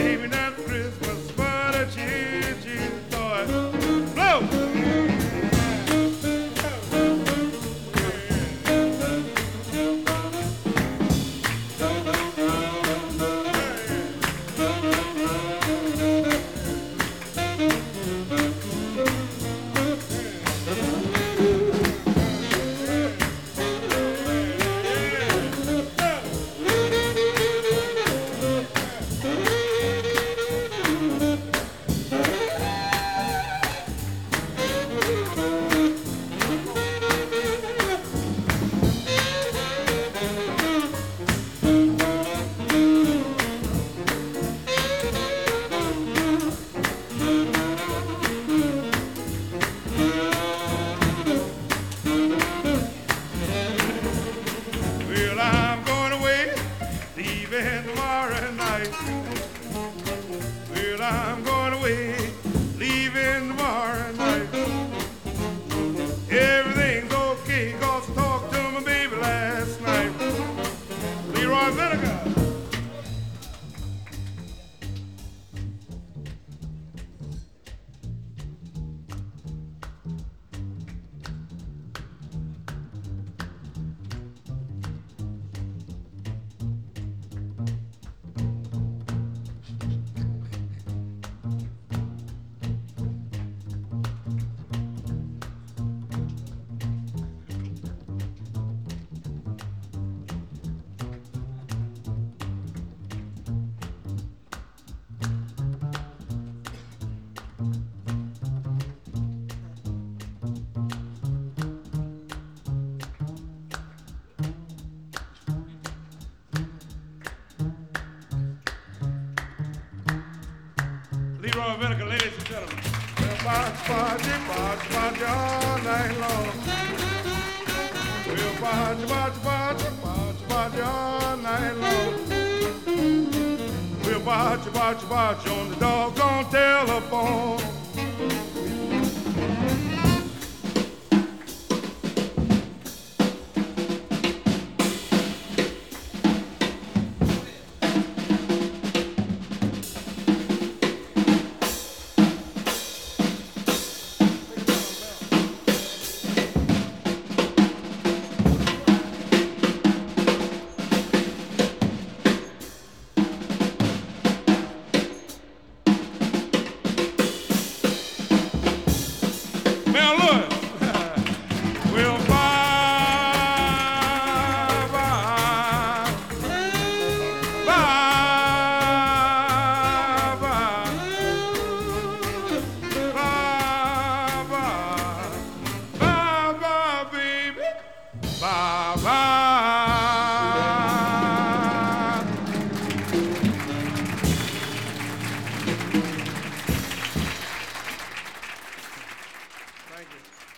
gave me that Christmas for the choo-choo toy. Blow! Well, I'm going away, leaving tomorrow night. Well, I'm going away, leaving tomorrow night. Everything's okay, 'cause I talked to my baby last night. Leroy Vinegar. Leroy Vinegar, ladies and gentlemen. Well, botch all night long. Well, botch all night long. We'll botch on the doggone telephone. Now look, well, bye, bye, bye, bye, bye, bye, bye, baby, bye, bye. Thank you.